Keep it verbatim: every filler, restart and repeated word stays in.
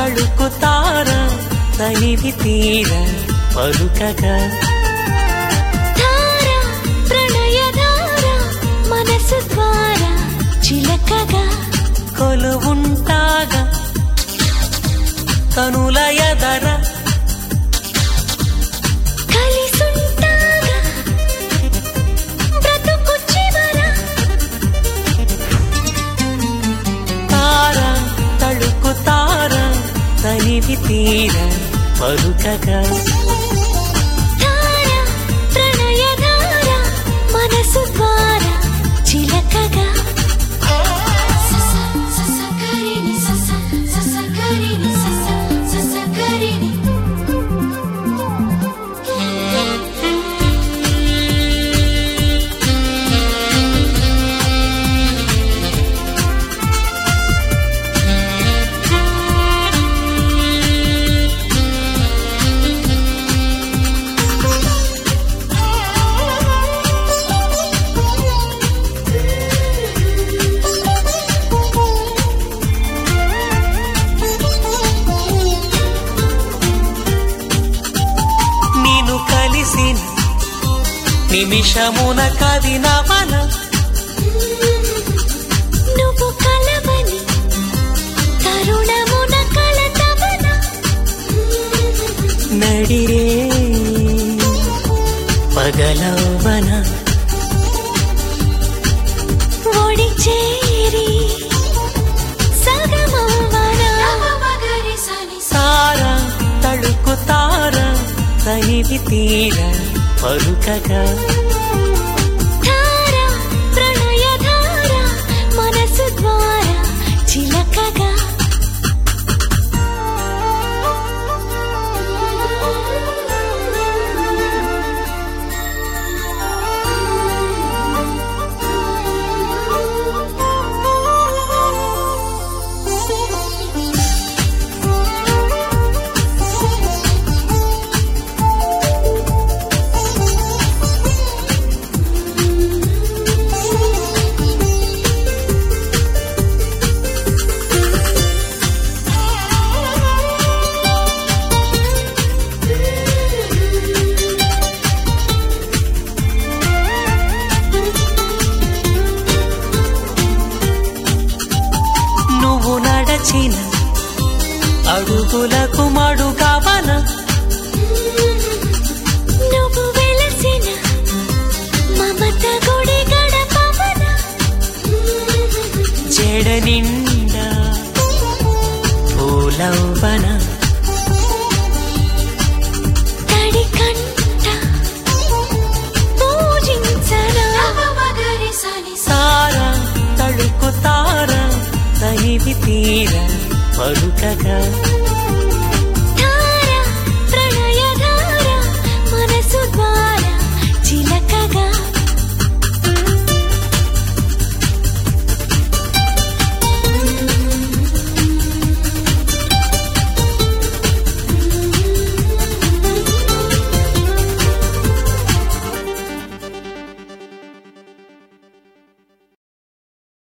తళుకుతార తనివి తీర పలుకగా ధార ప్రణయధార మనసు ద్వారా చిలకగా కొలువుంటాగా కనుల ఎదర కలిసుంటాగా బ్రతుకు చివర తార తళుకుతార తనివి తీర పలుకగా ధార ప్రణయధార మనసు ద్వారా చిలకగా నిమిషమున కవినవన నువ్వు కలవని తరుణమున కలతవన నడిరే పగలవన ఒడి చేరి సగమవన సార తళుకుతార తనివి తీర పలుకగా ధార ప్రణయధార మనసు ద్వారా చిలకగా నడచిన అడుగులకు మడుగవన నువ్వు వెలసిన మమత గుడి గడపవన జడ నిండా పూలవన తడి కంట పూజించరా సార తళుకుతార తనివి తీర పలుకగా